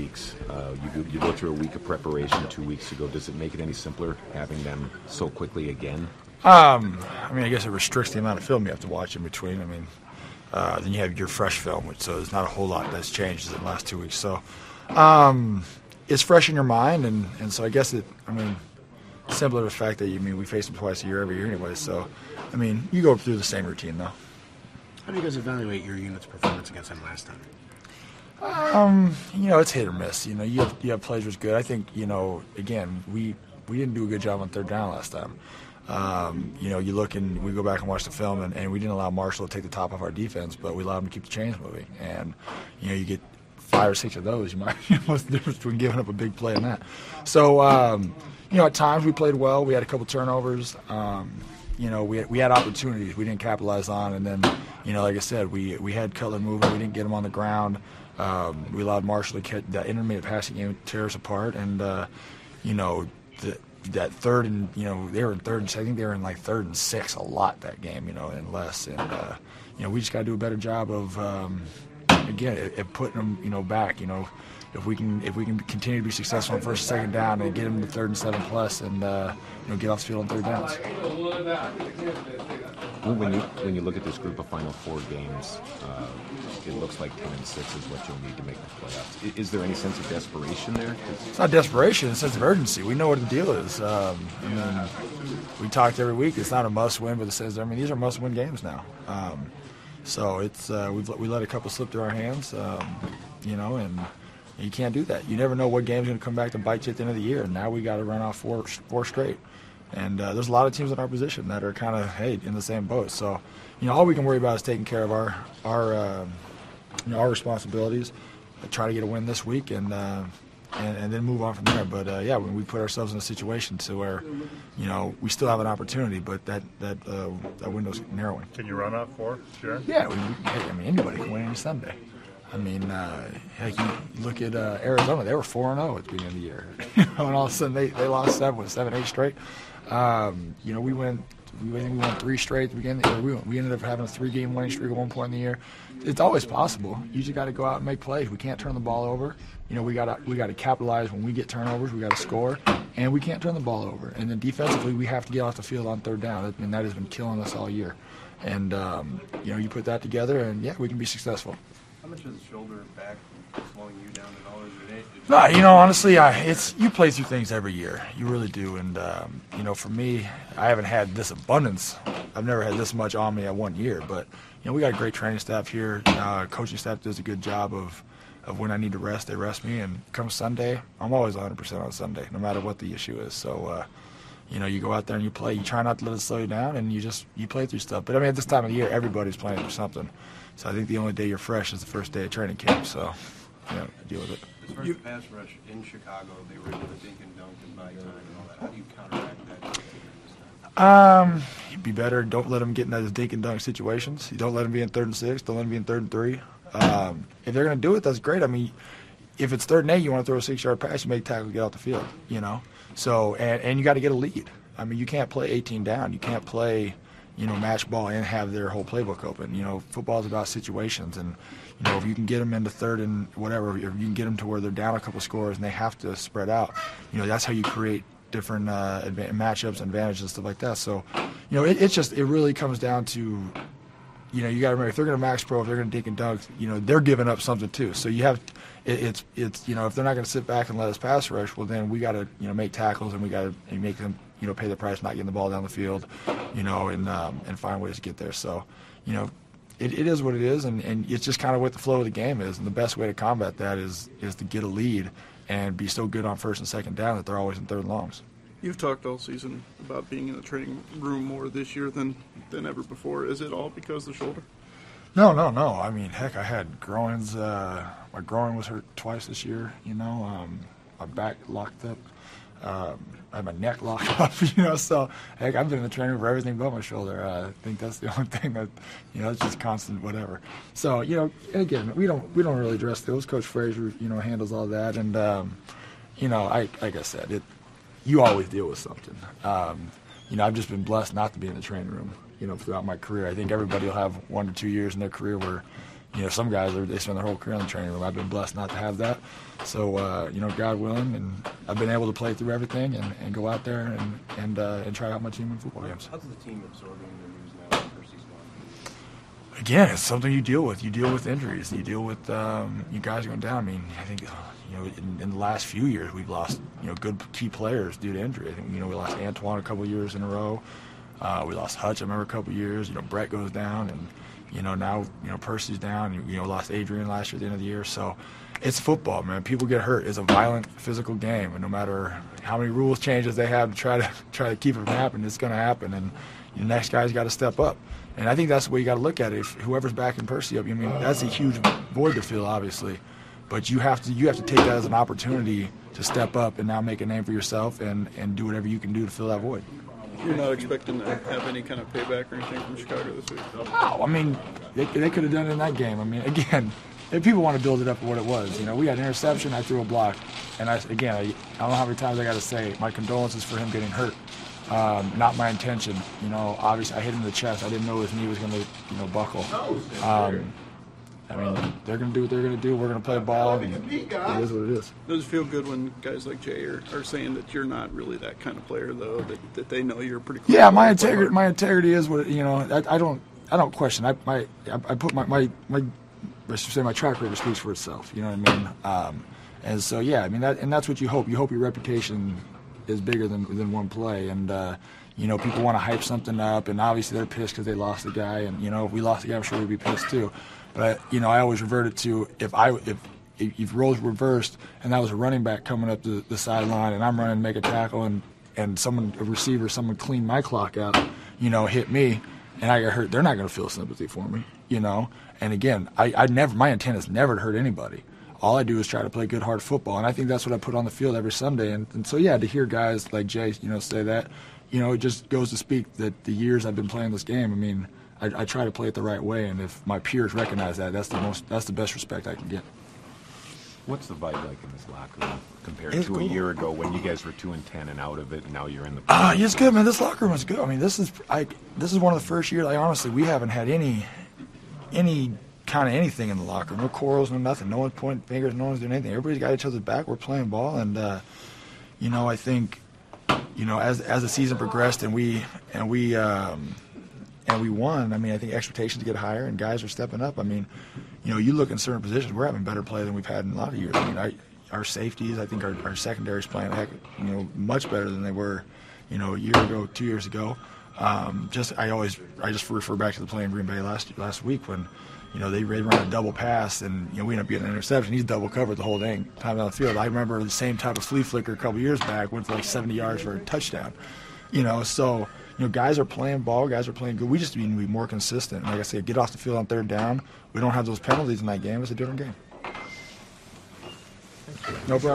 weeks. You go through a week of preparation 2 weeks ago. Does it make it any simpler having them so quickly again? I guess it restricts the amount of film you have to watch in between. Then you have your fresh film, so there's not a whole lot that's changed in the last 2 weeks. So it's fresh in your mind, and so I guess simpler the fact that we face them twice a year every year anyway. So, you go through the same routine though. How do you guys evaluate your unit's performance against them last time? It's hit or miss. You have plays was good. I think, again, we didn't do a good job on third down last time. You look and we go back and watch the film, and we didn't allow Marshall to take the top off our defense, but we allowed him to keep the chains moving. And, you get 5 or 6 of those, you might what's the difference between giving up a big play and that. So, at times we played well. We had a couple turnovers. We had opportunities we didn't capitalize on, and then, like I said, we had Cutler moving. We didn't get him on the ground. We allowed Marshall to catch that intermediate passing game, tear us apart, and that third and they were in third and I think they were in like 3rd and 6 a lot that game, and less, and we just got to do a better job of again putting them back. If we can continue to be successful on first and second down and get them to 3rd and 7 plus, and get off the field on third downs. When you look at this group of Final Four games, it looks like 10 and 6 is what you'll need to make the playoffs. Is there any sense of desperation there? It's not desperation; it's a sense of urgency. We know what the deal is. We talked every week. It's not a must-win, but it says these are must-win games now. So it's we let a couple slip through our hands, and you can't do that. You never know what game's going to come back to bite you at the end of the year. And now we got to run off four straight. And there's a lot of teams in our position that are kind of in the same boat. So, all we can worry about is taking care of our responsibilities, try to get a win this week, and then move on from there. But when we put ourselves in a situation to where, we still have an opportunity, but that window's narrowing. Can you run off 4? Sure. Yeah, anybody can win any Sunday. Heck, you look at Arizona; they were 4-0 at the beginning of the year, and all of a sudden they lost 7, 8 straight. We won 3 straight at the beginning. We ended up having a 3-game winning streak at one point in the year. It's always possible. You just got to go out and make plays. We can't turn the ball over. We got to capitalize when we get turnovers. We got to score, and we can't turn the ball over. And then defensively, we have to get off the field on third down, and that has been killing us all year. And you put that together, and we can be successful. How much is shoulder back slowing you down at all? No, honestly, you play through things every year. You really do. And, for me, I haven't had this abundance. I've never had this much on me at 1 year. But, we got a great training staff here. Coaching staff does a good job of when I need to rest, they rest me. And come Sunday, I'm always 100% on Sunday, no matter what the issue is. So, you go out there and you play. You try not to let it slow you down, and you play through stuff. But, at this time of the year, everybody's playing through something. So I think the only day you're fresh is the first day of training camp. So, deal with it. As far as the pass rush in Chicago, they were able to dink and dunk and buy time and all that. How do you counteract that this time? You'd be better. Don't let them get in those dink and dunk situations. You don't let them be in 3rd and 6. Don't let them be in 3rd and 3. If they're going to do it, that's great. If it's 3rd and 8, you want to throw a 6-yard pass, you make tackles, get off the field. So and you got to get a lead. You can't play 18 down. You can't play match ball and have their whole playbook open. Football is about situations, and if you can get them into 3rd and whatever, if you can get them to where they're down a couple scores and they have to spread out, that's how you create different matchups, advantages, and stuff like that. So, it really comes down to, you got to remember, if they're going to max pro, if they're going to dink and dunk, they're giving up something too. So you have, it's if they're not going to sit back and let us pass rush, well then we got to make tackles, and we got to make them pay the price, not getting the ball down the field, and find ways to get there. So, it is what it is, and it's just kind of what the flow of the game is. And the best way to combat that is to get a lead and be so good on first and second down that they're always in 3rd and longs. You've talked all season about being in the training room more this year than ever before. Is it all because of the shoulder? No. Heck, I had groins. My groin was hurt twice this year. My back locked up. I had my neck locked up, so, heck, I've been in the training room for everything but my shoulder. I think that's the only thing that, it's just constant whatever. So, again, we don't really address those. Coach Frazier, handles all that. And, like I said, you always deal with something. I've just been blessed not to be in the training room, throughout my career. I think everybody will have 1 to 2 years in their career where, some guys they spend their whole career in the training room. I've been blessed not to have that. So God willing, and I've been able to play through everything and go out there and try out my team in football games. How's the team absorbing the news now that Percy's gone? Again, it's something you deal with. You deal with injuries. You deal with you guys going down. I mean, I think in the last few years we've lost good key players due to injury. I think we lost Antoine a couple of years in a row. We lost Hutch, I remember, a couple of years. Brett goes down, and now Percy's down. Lost Adrian last year at the end of the year. So it's football, man. People get hurt. It's a violent, physical game, and no matter how many rules changes they have to try to keep it from happening, it's going to happen. And the next guy's got to step up. And I think that's the way you got to look at it. If whoever's backing Percy up, that's a huge void to fill, obviously. But you have to take that as an opportunity to step up and now make a name for yourself and do whatever you can do to fill that void. You're not expecting to have any kind of payback or anything from Chicago this week? No, they could have done it in that game. Again, if people want to build it up for what it was, we had an interception, I threw a block, and I don't know how many times I got to say my condolences for him getting hurt. Not my intention. Obviously I hit him in the chest. I didn't know his knee was going to buckle. They're going to do what they're going to do. We're going to play ball. And it is what it is. Does it feel good when guys like Jay are saying that you're not really that kind of player, though, that they know you're pretty close? Yeah, my integrity is what I don't question. I put my track record speaks for itself. You know what I mean? And so that's what you hope. You hope your reputation is bigger than one play, and people want to hype something up, and obviously they're pissed because they lost the guy, and if we lost the guy, I'm sure we'd be pissed too. But I always reverted to if roles reversed and that was a running back coming up the sideline and I'm running to make a tackle and a receiver, someone cleaned my clock out, hit me and I got hurt, they're not going to feel sympathy for me, And again, my intent is never to hurt anybody. All I do is try to play good, hard football, and I think that's what I put on the field every Sunday. And so, to hear guys like Jay, say that, it just goes to speak that the years I've been playing this game, I try to play it the right way, and if my peers recognize that, that's the best respect I can get. What's the vibe like in this locker room compared It's to cool. a year ago when you guys were 2-10 and out of it, and now you're in the? It's good, man. This locker room is good. This is one of the first years. Honestly, we haven't had any kind of anything in the locker room. No quarrels, no nothing. No one's pointing fingers. No one's doing anything. Everybody's got each other's back. We're playing ball, and I think as the season progressed and we won, I think expectations get higher and guys are stepping up. You look in certain positions, we're having better play than we've had in a lot of years. Our safeties, I think our secondary's playing much better than they were, a year ago, 2 years ago. I just refer back to the play in Green Bay last week when, they run a double pass and we end up getting an interception. He's double covered the whole dang time down the field. I remember the same type of flea flicker a couple years back, went for 70 yards for a touchdown. So guys are playing ball, guys are playing good. We just need to be more consistent. Like I said, get off the field on third down. We don't have those penalties in that game. It's a different game. No problem.